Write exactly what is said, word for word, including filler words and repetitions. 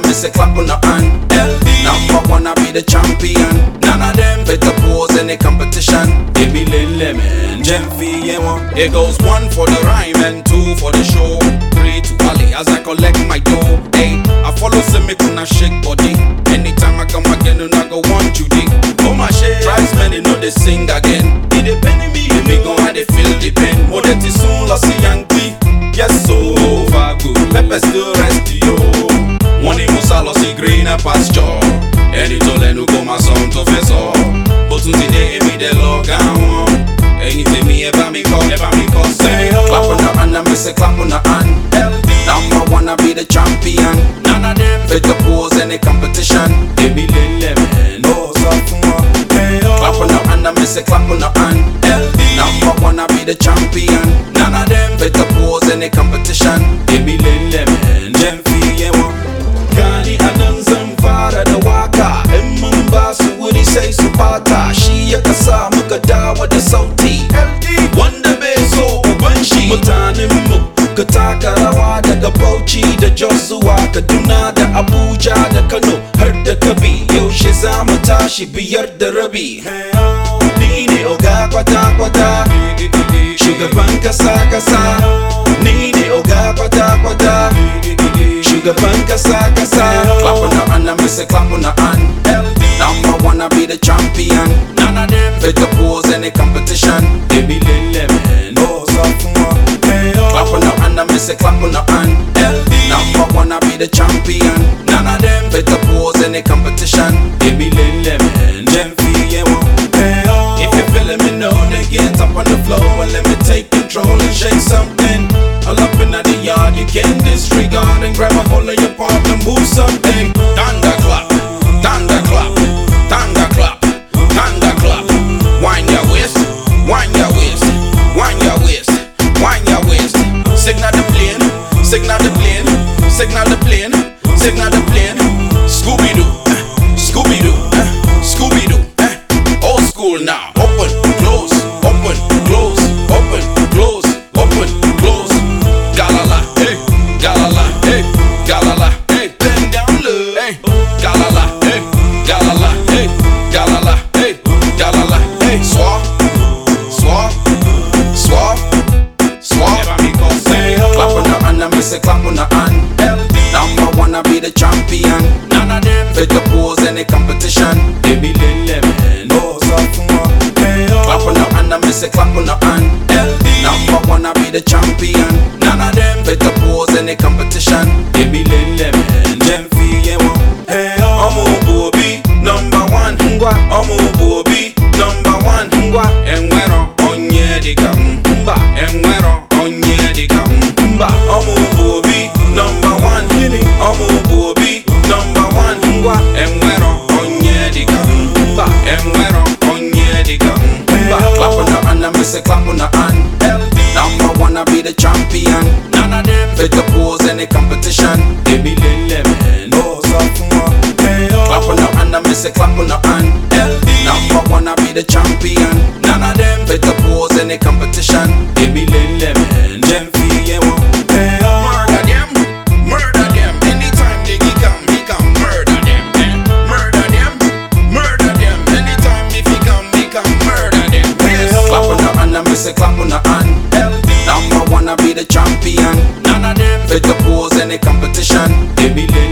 me say clap on the hand. L D number one, I be the champion. None of them fit to pose in the competition. Give me little lemon, gem fee, yeah one. It goes one for the rhyme and two for the show. Three to Ali as I collect my dough. Hey, I follow Simi Kuna shake body. Anytime I come again, and I go one Judy. Oh my shit, tribes man, they know they sing again. It depend on me, and me gon' how they feel the pain. Oh, that is soon lost a Yankee. Yes, so over good. Pepper still rest to you. One in Musa lost a greener pasture. And it all and go my son to face all. But today, me the log on. Anything me ever me call, ever me call. Say, clap on the hand, I me say clap on the hand. Number one, I be the champion. None of them fit to pose in the competition. Give me little lemon. Oh, so fun. Clap on the hand, I me say clap on the hand. Number one, I be the champion. None of them fit to pose in the competition. Give me little lemon. Gem fee, yeah one. Kani anan zan fara da waka. In mun ba su wuri sai su fata. Shi ya kasa muka dawo da sauti. Wanda bai so uban shi. Mutanen mu ka taka rawa daga Bauchi da Jos zuwa Kaduna da Abuja da Kano har da Kabi. Yaushe za mu tashi biyar da rabi. Ni ne oga kwata kwata, shugaban kasa kasa. Ni ne oga kwata kwata, shugaban kasa kasa. Clap on the hand, I me say clap on the hand. Number one, I be the champion. None of them fit to pose in the competition. Give me little lemon. Oh, so fun. Clap on the hand, I me say clap on the hand. Number one, I be the champion. None of them fit to pose in the competition. Give me little lemon. Gem fee, yeah one. If you feeling me, know then get up on the floor and let me take control and shake something. All up in the yard, you can't disregard and grab a hold of your part and move something. Thunder clap, thunder clap, thunder clap, thunder clap. Wind your waist, wind your waist, wind your waist, wind your waist. Signal the plane, signal the plane, signal the plane, signal the plane. Scooby Doo, Scooby Doo, Scooby Doo. Old school now. Open, close, open, close, open, close, open, close. Galala, hey, galala, hey, galala, hey. Bend down low, hey, galala, hey, galala, hey, galala, hey, galala, hey. Swap, swap, swap, swap. Never me go say clap on the hand, I me say clap on the hand. Number one, I be the champion. None of them fit to pose in the competition. Give me little lemon. Oh, so fun. Clap on the hand, I me say clap on the hand. Number one, I be the champion. None of them fit to pose in the competition. Give me little lemon. Gem fee, yeah one. Omo Bobi, number one. Omo Bobi, number one. Enwero onye dika mba. Enwero onye dika mba. Omo Bobi, number one. Omo Bobi, number one. Enwero onye dika mba. Enwero onye dika mba. Clap on the hand, I me say clap on the hand. Number one, I be the champion. None of them fit to pose in the competition. Give me little lemon. Oh, so fun. Clap on the hand, I me say clap on the hand. Number one, I be the champion. None of them fit to pose in the competition. Give me little lemon. Gem fee, yeah one. Murder them, murder them. Anytime they come, he come murder them. Murder them, murder them. Anytime if he come, he come murder them. Clap on the hand, I me say clap on the hand. Number one, I be the champion. None of them fit to pose in the competition. Give me little